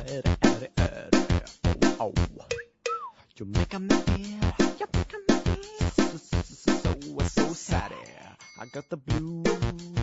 Oh, you make me feel, you make me feel so sad. I got the blues.